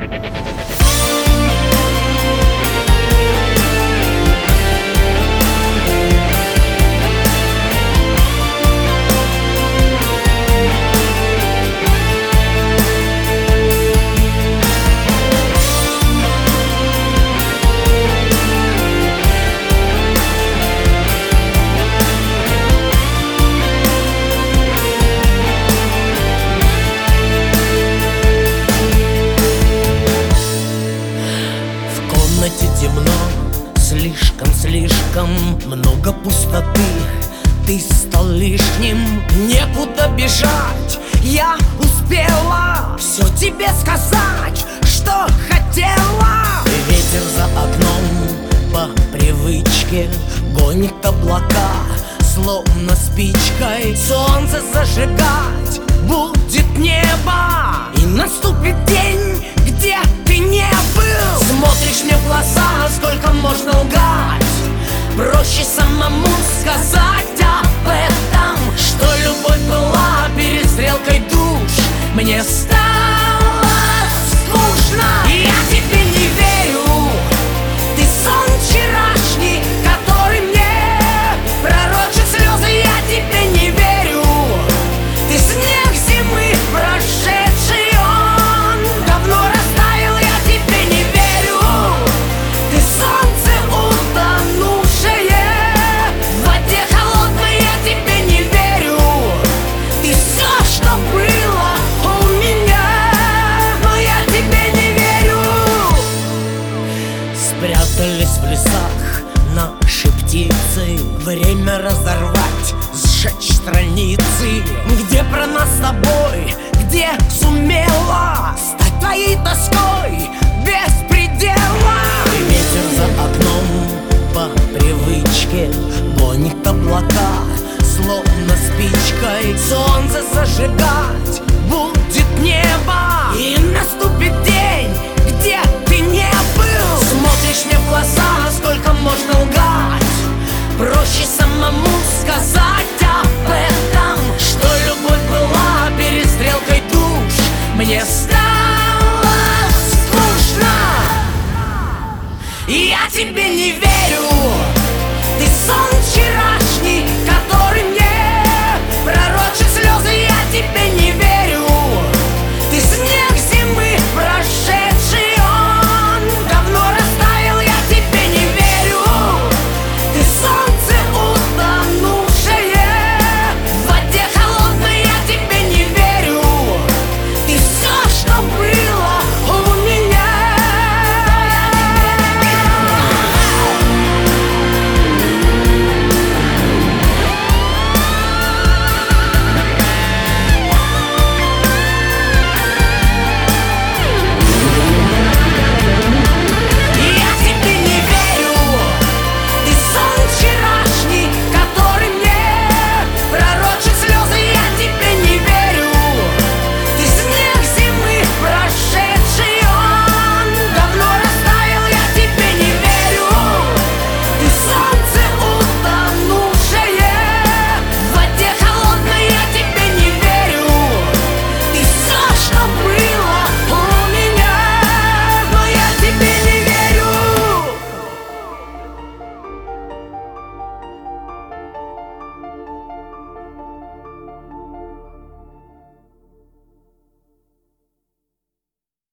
Темно, слишком много пустоты. Ты стал лишним, некуда бежать. Я успела все тебе сказать, что хотела. Ветер за окном по привычке гонит облака, словно спичкой солнце зажигать будет небо. И наступит день, где ты не был. Смотришь мне в глаза, сколько можно лгать. Проще самому сказать об этом, что любовь была перестрелкой душ. Мне стало скучно, и я тебе не верю. Ты сон вчерашний, который мне пророчит слезы. Я тебе не верю. Ты снег зимы прошедший, он давно растаял. Я тебе не верю. Ты солнце утонувшее в воде холодной. Я тебе не верю. Ты все, что было у меня, но я тебе не верю. Спрятались в лесах наши птицы. Время разорвать, сжечь страницы. Где про нас с тобой, где сумела стать твоей тоской без предела. Ветер за окном по привычке гонит облака, словно спичкой солнце зажигать будет небо. И наступит день, где ты не был. Смотришь мне в глаза, сколько можно лгать. Проще самому сказать